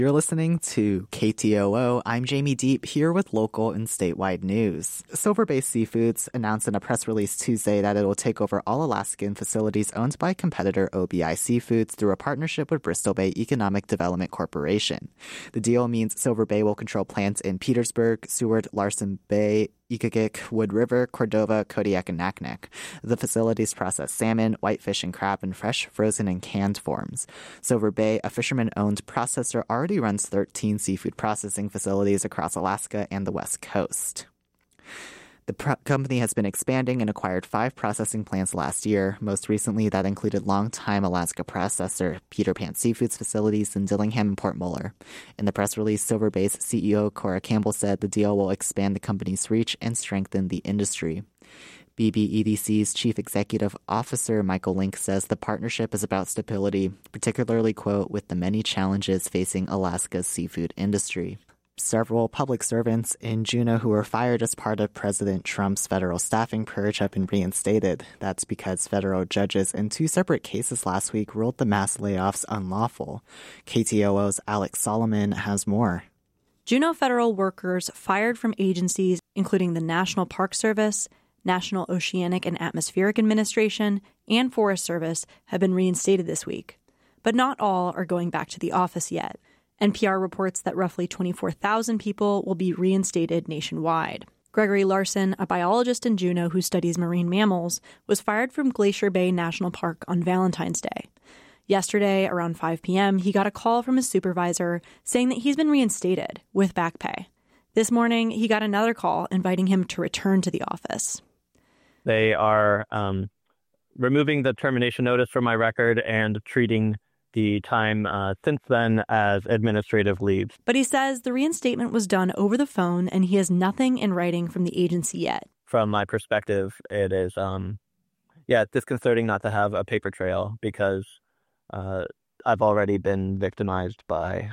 You're listening to KTOO. I'm Jamie Deep here with local and statewide news. Silver Bay Seafoods announced in a press release Tuesday that it will take over all Alaskan facilities owned by competitor OBI Seafoods through a partnership with Bristol Bay Economic Development Corporation. The deal means Silver Bay will control plants in Petersburg, Seward, Larsen Bay, Ikagik, Wood River, Cordova, Kodiak, and Naknek. The facilities process salmon, whitefish, and crab in fresh, frozen, and canned forms. Silver Bay, a fisherman-owned processor, already runs 13 seafood processing facilities across Alaska and the West Coast. The company has been expanding and acquired 5 processing plants last year. Most recently, that included longtime Alaska processor Peter Pan Seafoods facilities in Dillingham and Port Muller. In the press release, Silver Bay's CEO Cora Campbell said the deal will expand the company's reach and strengthen the industry. BBEDC's Chief Executive Officer Michael Link says the partnership is about stability, particularly, quote, with the many challenges facing Alaska's seafood industry. Several public servants in Juneau who were fired as part of President Trump's federal staffing purge have been reinstated. That's because federal judges in 2 separate cases last week ruled the mass layoffs unlawful. KTOO's Alex Solomon has more. Juneau federal workers fired from agencies including the National Park Service, National Oceanic and Atmospheric Administration, and Forest Service have been reinstated this week. But not all are going back to the office yet. NPR reports that roughly 24,000 people will be reinstated nationwide. Gregory Larson, a biologist in Juneau who studies marine mammals, was fired from Glacier Bay National Park on Valentine's Day. Yesterday, around 5 p.m., he got a call from his supervisor saying that he's been reinstated with back pay. This morning, he got another call inviting him to return to the office. They are removing the termination notice from my record and treating the time since then as administrative leave. But he says the reinstatement was done over the phone and he has nothing in writing from the agency yet. From my perspective, it is, it's disconcerting not to have a paper trail because I've already been victimized by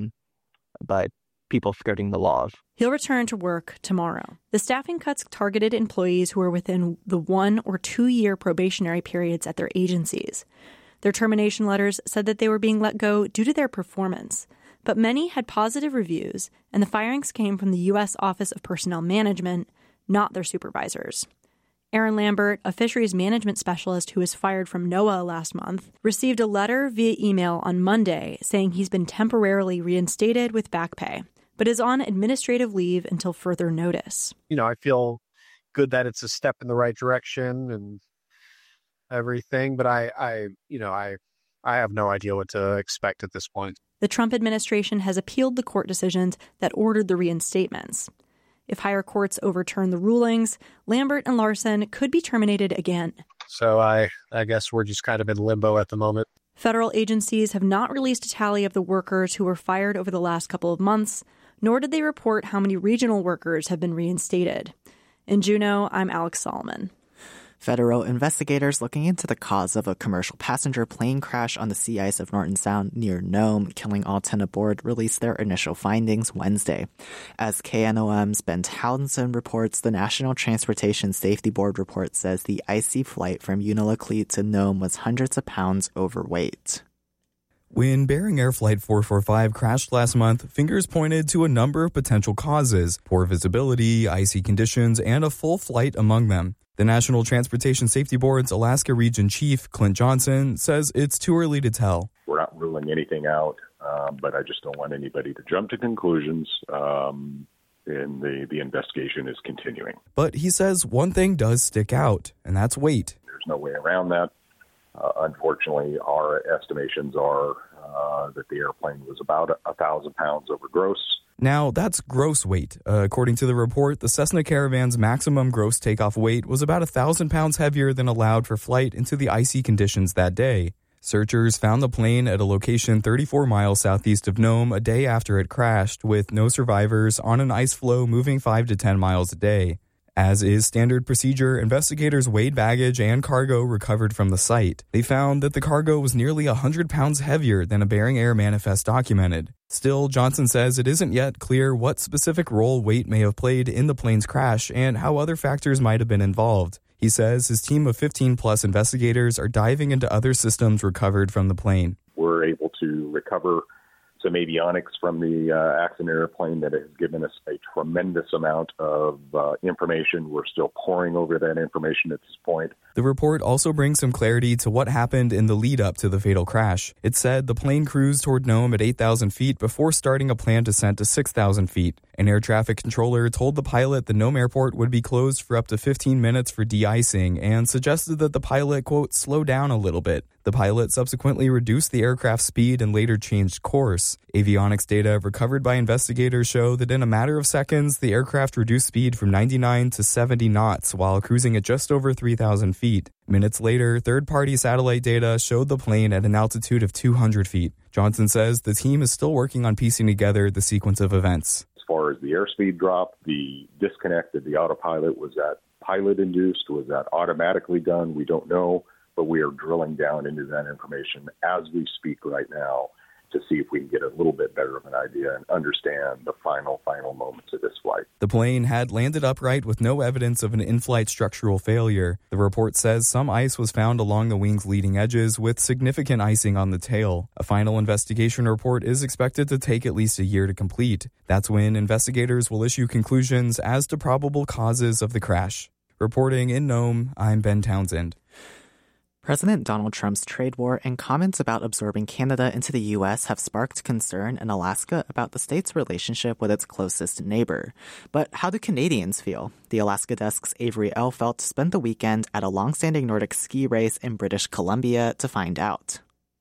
people skirting the laws. He'll return to work tomorrow. The staffing cuts targeted employees who are within the 1 or 2 year probationary periods at their agencies. Their termination letters said that they were being let go due to their performance, but many had positive reviews, and the firings came from the U.S. Office of Personnel Management, not their supervisors. Aaron Lambert, a fisheries management specialist who was fired from NOAA last month, received a letter via email on Monday saying he's been temporarily reinstated with back pay, but is on administrative leave until further notice. I feel good that it's a step in the right direction and everything, but I have no idea what to expect at this point. The Trump administration has appealed the court decisions that ordered the reinstatements. If higher courts overturn the rulings, Lambert and Larson could be terminated again. So I guess we're just kind of in limbo at the moment. Federal agencies have not released a tally of the workers who were fired over the last couple of months, nor did they report how many regional workers have been reinstated. In Juneau, I'm Alex Solomon. Federal investigators looking into the cause of a commercial passenger plane crash on the sea ice of Norton Sound near Nome, killing all 10 aboard, released their initial findings Wednesday. As KNOM's Ben Townsend reports, the National Transportation Safety Board report says the icy flight from Unalakleet to Nome was hundreds of pounds overweight. When Bering Air Flight 445 crashed last month, fingers pointed to a number of potential causes: poor visibility, icy conditions, and a full flight among them. The National Transportation Safety Board's Alaska Region Chief, Clint Johnson, says it's too early to tell. We're not ruling anything out, but I just don't want anybody to jump to conclusions, and the investigation is continuing. But he says one thing does stick out, and that's weight. There's no way around that. Unfortunately, our estimations are that the airplane was about 1,000 pounds over gross. Now, that's gross weight. According to the report, the Cessna Caravan's maximum gross takeoff weight was about 1,000 pounds heavier than allowed for flight into the icy conditions that day. Searchers found the plane at a location 34 miles southeast of Nome a day after it crashed, with no survivors on an ice floe moving 5 to 10 miles a day. As is standard procedure, investigators weighed baggage and cargo recovered from the site. They found that the cargo was nearly 100 pounds heavier than a Bering Air manifest documented. Still, Johnson says it isn't yet clear what specific role weight may have played in the plane's crash and how other factors might have been involved. He says his team of 15-plus investigators are diving into other systems recovered from the plane. We're able to recover some avionics from the accident airplane that has given us a tremendous amount of information. We're still poring over that information at this point. The report also brings some clarity to what happened in the lead up to the fatal crash. It said the plane cruised toward Nome at 8,000 feet before starting a planned descent to 6,000 feet. An air traffic controller told the pilot the Nome airport would be closed for up to 15 minutes for de-icing and suggested that the pilot, quote, slow down a little bit. The pilot subsequently reduced the aircraft's speed and later changed course. Avionics data recovered by investigators show that in a matter of seconds, the aircraft reduced speed from 99 to 70 knots while cruising at just over 3,000 feet. Minutes later, third-party satellite data showed the plane at an altitude of 200 feet. Johnson says the team is still working on piecing together the sequence of events. As far as the airspeed drop, the disconnect of the autopilot, was that pilot-induced? Was that automatically done? We don't know. But we are drilling down into that information as we speak right now to see if we can get a little bit better of an idea and understand the final moments of this flight. The plane had landed upright with no evidence of an in-flight structural failure. The report says some ice was found along the wing's leading edges with significant icing on the tail. A final investigation report is expected to take at least a year to complete. That's when investigators will issue conclusions as to probable causes of the crash. Reporting in Nome, I'm Ben Townsend. President Donald Trump's trade war and comments about absorbing Canada into the U.S. have sparked concern in Alaska about the state's relationship with its closest neighbor. But how do Canadians feel? The Alaska Desk's Avery Elfelt spent the weekend at a long-standing Nordic ski race in British Columbia to find out.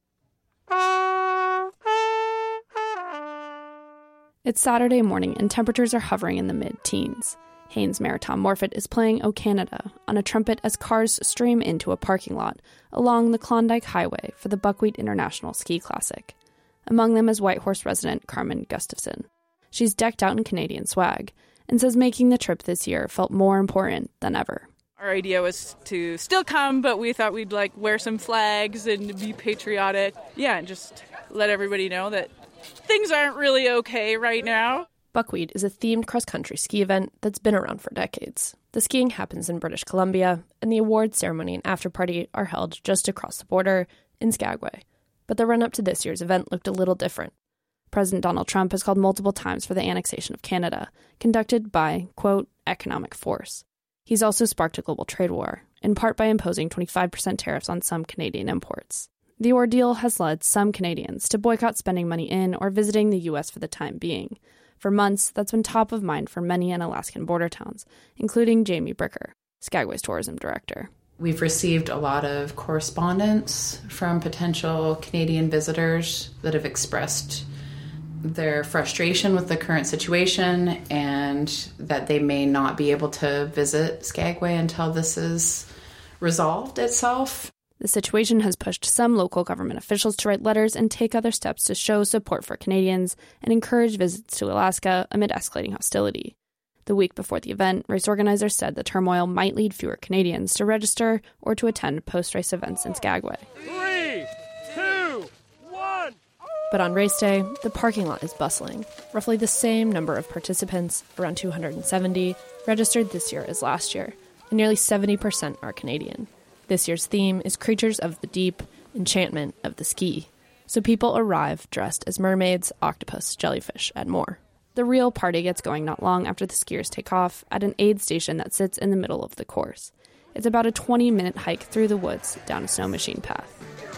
It's Saturday morning and temperatures are hovering in the mid-teens. Haynes Mayor Tom Morfitt is playing O Canada on a trumpet as cars stream into a parking lot along the Klondike Highway for the Buckwheat International Ski Classic. Among them is Whitehorse resident Carmen Gustafson. She's decked out in Canadian swag and says making the trip this year felt more important than ever. Our idea was to still come, but we thought we'd wear some flags and be patriotic. Yeah, and just let everybody know that things aren't really okay right now. Buckwheat is a themed cross-country ski event that's been around for decades. The skiing happens in British Columbia, and the awards ceremony and after-party are held just across the border in Skagway. But the run-up to this year's event looked a little different. President Donald Trump has called multiple times for the annexation of Canada, conducted by, quote, economic force. He's also sparked a global trade war, in part by imposing 25% tariffs on some Canadian imports. The ordeal has led some Canadians to boycott spending money in or visiting the U.S. for the time being. For months, that's been top of mind for many in Alaskan border towns, including Jamie Bricker, Skagway's tourism director. We've received a lot of correspondence from potential Canadian visitors that have expressed their frustration with the current situation and that they may not be able to visit Skagway until this is resolved itself. The situation has pushed some local government officials to write letters and take other steps to show support for Canadians and encourage visits to Alaska amid escalating hostility. The week before the event, race organizers said the turmoil might lead fewer Canadians to register or to attend post-race events in Skagway. 3, 2, 1. But on race day, the parking lot is bustling. Roughly the same number of participants, around 270, registered this year as last year, and nearly 70% are Canadian. This year's theme is Creatures of the Deep, Enchantment of the Ski. So people arrive dressed as mermaids, octopus, jellyfish, and more. The real party gets going not long after the skiers take off at an aid station that sits in the middle of the course. It's about a 20-minute hike through the woods down a snow machine path.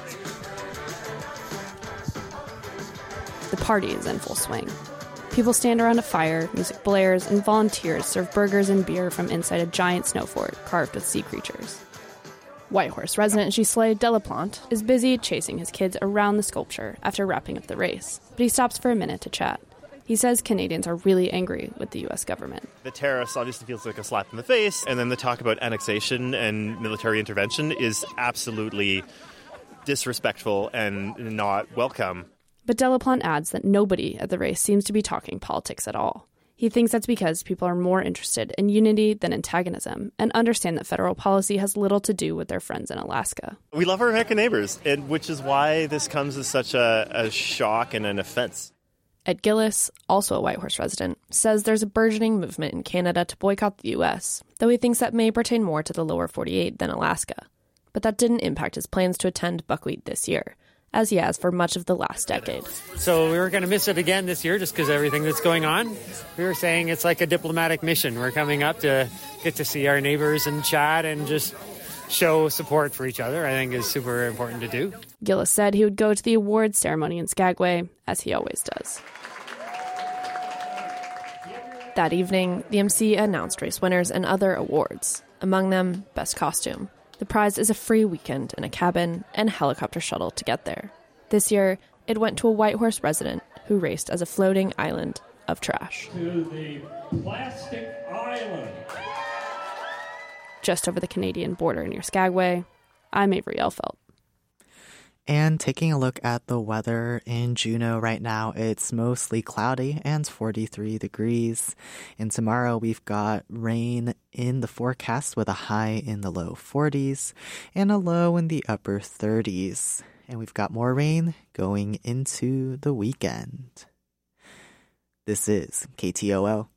The party is in full swing. People stand around a fire, music blares, and volunteers serve burgers and beer from inside a giant snow fort carved with sea creatures. Whitehorse resident Ghislain Delaplante is busy chasing his kids around the sculpture after wrapping up the race, but he stops for a minute to chat. He says Canadians are really angry with the U.S. government. The tariffs obviously feels like a slap in the face, and then the talk about annexation and military intervention is absolutely disrespectful and not welcome. But Delaplante adds that nobody at the race seems to be talking politics at all. He thinks that's because people are more interested in unity than antagonism and understand that federal policy has little to do with their friends in Alaska. We love our American neighbors, and which is why this comes as such a shock and an offense. Ed Gillis, also a Whitehorse resident, says there's a burgeoning movement in Canada to boycott the U.S., though he thinks that may pertain more to the lower 48 than Alaska. But that didn't impact his plans to attend Buckwheat this year. as he has for much of the last decade. So we were going to miss it again this year just because of everything that's going on. We were saying it's like a diplomatic mission. We're coming up to get to see our neighbors and chat and just show support for each other, I think is super important to do. Gillis said he would go to the awards ceremony in Skagway, as he always does. That evening, the MC announced race winners and other awards, among them Best Costume. The prize is a free weekend in a cabin and helicopter shuttle to get there. This year, it went to a Whitehorse resident who raced as a floating island of trash. To the Plastic Island. Just over the Canadian border near Skagway, I'm Avery Elfelt. And taking a look at the weather in Juneau right now, it's mostly cloudy and 43 degrees. And tomorrow we've got rain in the forecast with a high in the low 40s and a low in the upper 30s. And we've got more rain going into the weekend. This is KTOO.